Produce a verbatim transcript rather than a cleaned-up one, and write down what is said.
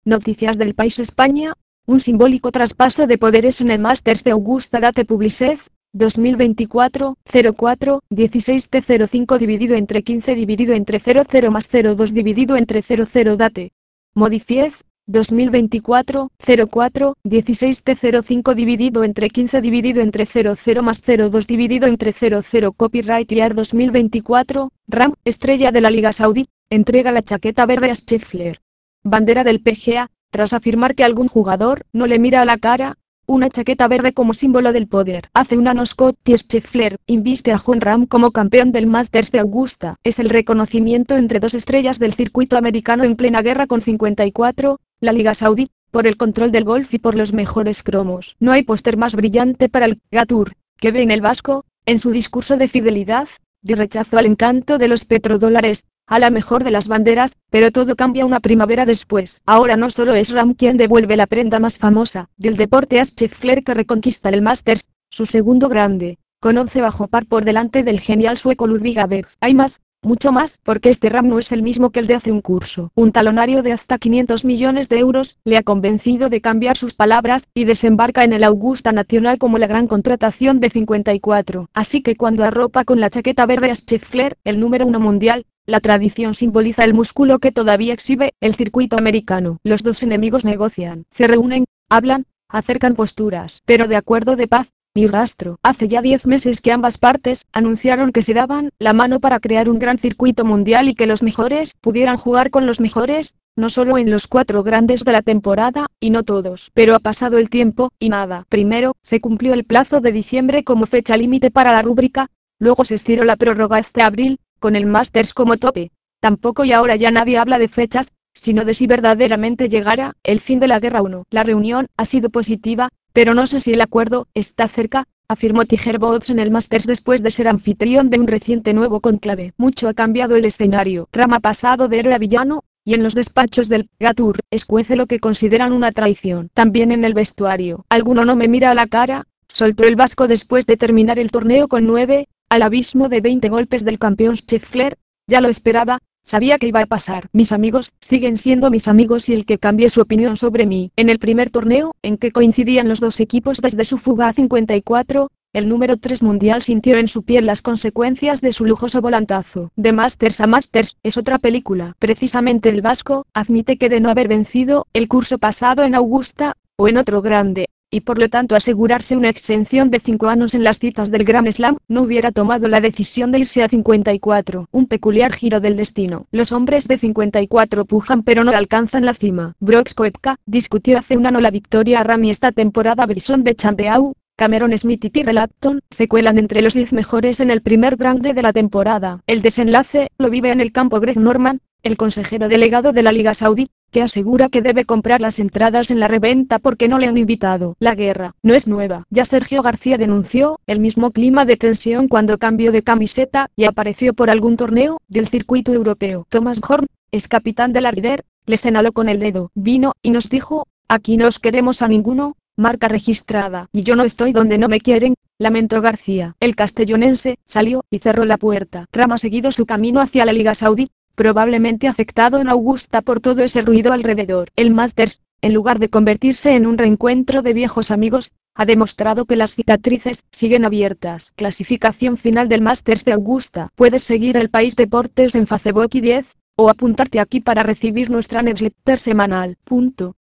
Noticias del país España. Un simbólico traspaso de poderes en el Masters de Augusta Date Publicez, dos mil veinticuatro, cero cuatro, dieciséis T cero cinco dividido entre quince dividido entre cero cero más cero dos dividido entre cero cero Date. Modifiez, dos mil veinticuatro, cero cuatro, dieciséis T cero cinco dividido entre quince dividido entre cero cero más cero dos dividido entre cero cero Copyright Year dos mil veinticuatro, Ram, estrella de la Liga Saudí, entrega la chaqueta verde a Scheffler. Bandera del P G A, tras afirmar que algún jugador no le mira a la cara, una chaqueta verde como símbolo del poder. Hace un año Scottie Scheffler inviste a Jon Rahm como campeón del Masters de Augusta. Es el reconocimiento entre dos estrellas del circuito americano en plena guerra con cincuenta y cuatro, la Liga Saudí, por el control del golf y por los mejores cromos. No hay póster más brillante para el P G A Tour, que ve en el vasco, en su discurso de fidelidad, de rechazo al encanto de los petrodólares, a la mejor de las banderas, pero todo cambia una primavera después. Ahora no solo es Rahm quien devuelve la prenda más famosa del deporte a Scheffler que reconquista el Masters, su segundo grande, con once bajo par por delante del genial sueco Ludvig Åberg. Hay más, mucho más, porque este Rahm no es el mismo que el de hace un curso. Un talonario de hasta quinientos millones de euros le ha convencido de cambiar sus palabras y desembarca en el Augusta Nacional como la gran contratación de cincuenta y cuatro. Así que cuando arropa con la chaqueta verde a Scheffler, el número uno mundial, la tradición simboliza el músculo que todavía exhibe el circuito americano. Los dos enemigos negocian, se reúnen, hablan, acercan posturas, pero de acuerdo de paz, ni rastro. Hace ya diez meses que ambas partes anunciaron que se daban la mano para crear un gran circuito mundial y que los mejores pudieran jugar con los mejores, no solo en los cuatro grandes de la temporada, y no todos. Pero ha pasado el tiempo, y nada. Primero, se cumplió el plazo de diciembre como fecha límite para la rúbrica, luego se estiró la prórroga este abril, con el Masters como tope. Tampoco y ahora ya nadie habla de fechas, sino de si verdaderamente llegara el fin de la guerra o no. La reunión ha sido positiva, pero no sé si el acuerdo está cerca, afirmó Tiger Woods en el Masters después de ser anfitrión de un reciente nuevo conclave. Mucho ha cambiado el escenario. Rahm ha pasado de héroe a villano, y en los despachos del P G A Tour escuece lo que consideran una traición. También en el vestuario. ¿Alguno no me mira a la cara?, soltó el vasco después de terminar el torneo con nueve, al abismo de veinte golpes del campeón Scheffler. Ya lo esperaba, sabía que iba a pasar. Mis amigos siguen siendo mis amigos y el que cambie su opinión sobre mí. En el primer torneo, en que coincidían los dos equipos desde su fuga a cincuenta y cuatro, el número tres mundial sintió en su piel las consecuencias de su lujoso volantazo. De Masters a Masters es otra película. Precisamente el vasco admite que de no haber vencido el curso pasado en Augusta, o en otro grande, y por lo tanto asegurarse una exención de cinco años en las citas del Grand Slam, no hubiera tomado la decisión de irse a cincuenta y cuatro. Un peculiar giro del destino. Los hombres de cincuenta y cuatro pujan pero no alcanzan la cima. Brooks Koepka discutió hace un año la victoria a Rahm y esta temporada Bryson de Champeau, Cameron Smith y Tyrrell Hatton se cuelan entre los diez mejores en el primer grande de la temporada. El desenlace lo vive en el campo Greg Norman, el consejero delegado de la Liga Saudí, que asegura que debe comprar las entradas en la reventa porque no le han invitado. La guerra no es nueva. Ya Sergio García denunció el mismo clima de tensión cuando cambió de camiseta y apareció por algún torneo del circuito europeo. Thomas Horn, es capitán de la Ryder, le señaló con el dedo. Vino y nos dijo: aquí no os queremos a ninguno, marca registrada. Y yo no estoy donde no me quieren, lamentó García. El castellonense salió y cerró la puerta. Rahm ha seguido su camino hacia la Liga Saudí, probablemente afectado en Augusta por todo ese ruido alrededor. El Masters, en lugar de convertirse en un reencuentro de viejos amigos, ha demostrado que las cicatrices siguen abiertas. Clasificación final del Masters de Augusta. Puedes seguir El País Deportes en Facebook y diez, o apuntarte aquí para recibir nuestra newsletter semanal. Punto.